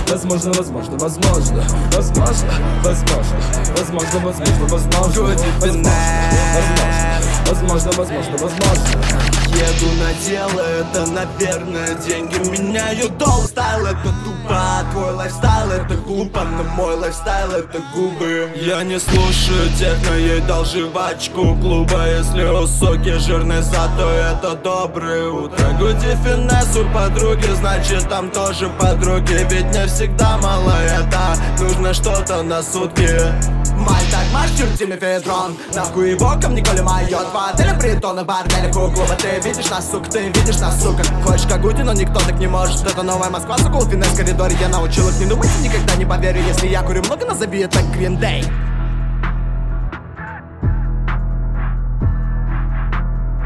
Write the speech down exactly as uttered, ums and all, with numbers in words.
Возможно, возможно, возможно, возможно, возможно, возможно, возможно, возможно, возможно, возможно, возможно, возможно. Еду на дело, это, наверное, деньги меняют доллар. Стайл — это тупо, твой лайфстайл — это глупо, но мой лайфстайл — это губы. Я не слушаю техно, ей дал жвачку клуба. Если у соки жирный зад, то это доброе утро. Гуди финесс у подруги, значит там тоже подруги. Ведь не всегда мало это, нужно что-то на сутки. Маль так маш, черти мефедрон. Нахуй его ко мне, коли моё. Два отеля, притоны, борделя, клуба. Ты видишь нас, сука, ты видишь нас, сука. Хочешь как Гуди, но никто так не может. Это новая Москва, сука, финесс в коридоре. Я научил их не думать и никогда не поверю. Если я курю много, назови это Green Day.